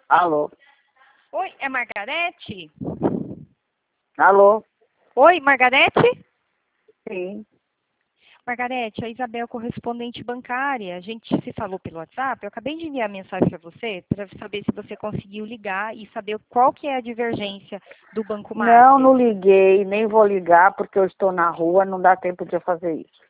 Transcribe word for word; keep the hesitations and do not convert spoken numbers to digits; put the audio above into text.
Alô? Oi, é Margarete? Alô? Oi, Margarete? Sim. Margarete, a Isabel, correspondente bancária. A gente se falou pelo WhatsApp. Eu acabei de enviar mensagem para você para saber se você conseguiu ligar e saber qual que é a divergência do Banco Não, Master. não liguei, nem vou ligar porque eu estou na rua, não dá tempo de eu fazer isso.